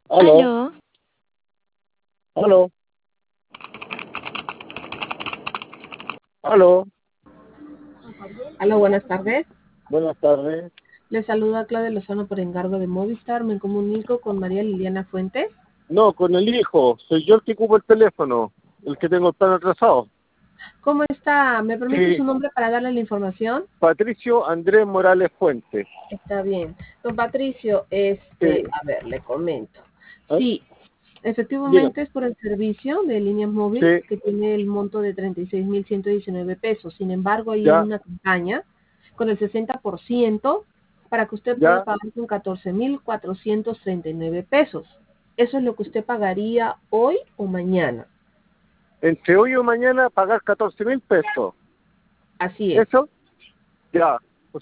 Aló, Aló, aló, aló. Aló, buenas tardes. Buenas tardes. Les saluda Claudia Lozano por encargo de Movistar. Me comunico con María Liliana Fuentes. No, con el hijo. Soy yo el que ocupo el teléfono, el que tengo el plan atrasado. ¿Cómo está? ¿Me permite Sí, su nombre para darle la información? Patricio Andrés Morales Fuentes. Está bien. Don Patricio, Sí, a ver, le comento. ¿eh? Sí, Dígame. efectivamente es por el servicio de líneas móviles Sí, que tiene el monto de 36.119 pesos. Sin embargo, hay ya, una campaña con el 60% para que usted pueda ya. pagar con 14.439 pesos. Eso es lo que usted pagaría hoy o mañana. Entre hoy o mañana pagar 14.000 pesos. Así es. ¿Eso? Ya.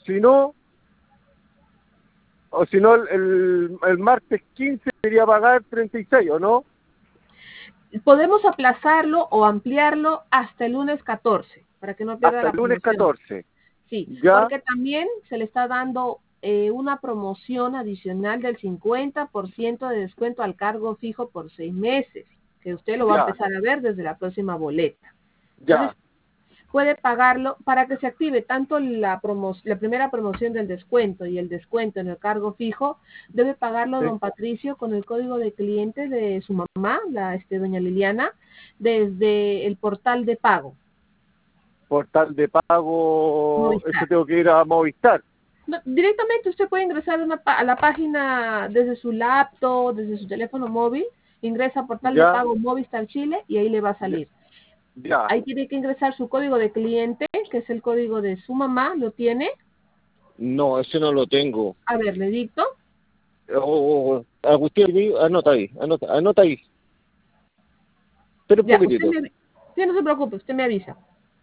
O si no, el martes 15 quería pagar 36, ¿o no? Podemos aplazarlo o ampliarlo hasta el lunes 14 para que no pierda Hasta la el lunes promoción. 14. Sí, Ya, porque también se le está dando una promoción adicional del 50% de descuento al cargo fijo por 6 meses, que usted lo va a ya, empezar a ver desde la próxima boleta. Entonces, ya. puede pagarlo para que se active tanto la primera promoción del descuento y el descuento en el cargo fijo. Debe pagarlo Sí. don Patricio con el código de cliente de su mamá, doña Liliana, desde el portal de pago Portal de pago, eso Movistar. tengo que ir a Movistar. No, directamente usted puede ingresar a la página desde su laptop, desde su teléfono móvil, ingresa a portal de Ya, pago Movistar Chile y ahí le va a ya, salir. ya. Ahí tiene que ingresar su código de cliente, que es el código de su mamá, ¿lo tiene? No, ese no lo tengo. A ver, le dicto. Agustín, anota ahí, anota ahí. Espera un Ya, poquitito. sí, no se preocupe, usted me avisa.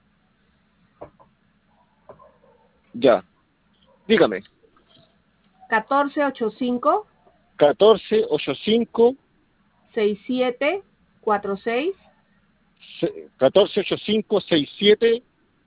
Ya, dígame. 1485 1485 6746 1485 67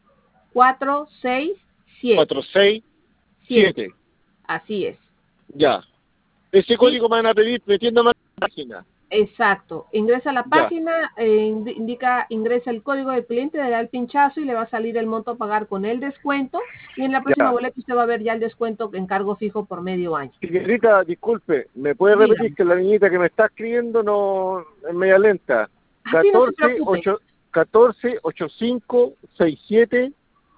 467. 467. Así es. Ya. Ese ¿Sí? código me van a pedir metiéndome en la página. Exacto. Ingresa a la Ya, página, ingresa el código del cliente, le da el pinchazo y le va a salir el monto a pagar con el descuento. Y en la próxima ya. boleta usted va a ver ya el descuento en cargo fijo por medio año. Señorita, disculpe, ¿me puede repetir Dígame. que la niñita que me está escribiendo no es media lenta? Así no se 14 preocupe. 8 14 85 67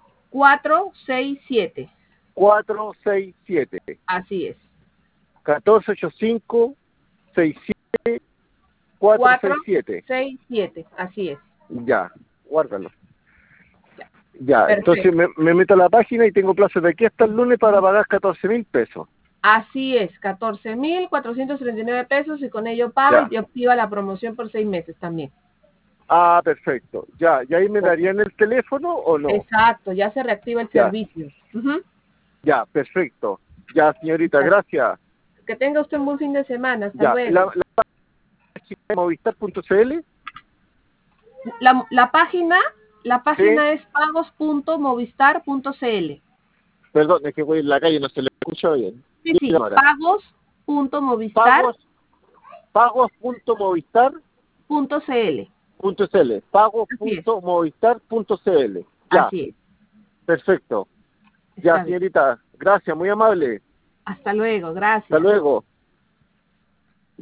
467. 467. Así es. 14 85 67 467. 467. Así es. Ya, guárdalo. Ya. Ya, entonces Perfecto. me meto a la página y tengo plazo de aquí hasta el lunes para pagar 14.000 pesos. Así es, 14.439 pesos y con ello paga Ya. y te activa la promoción por 6 meses también. Ah, perfecto. Ya, ¿y ahí me Ok. darían el teléfono o no? Exacto, ya se reactiva el Ya, servicio. Ujú. ya, perfecto. Ya, señorita, gracias. Que tenga usted un buen fin de semana. Hasta Ya, luego. página de movistar.cl. La página, la Sí, página es pagos.movistar.cl. perdón, es que voy en la calle, no se le escucha bien. Sí, Dígame sí, ahora. pagos.movistar.cl. Pagos, pagos.movistar.cl. Así es, Pagos.movistar.cl. Ya, así es. perfecto. Ya, Está bien. señorita, gracias, muy amable. Hasta luego, Hasta gracias. luego.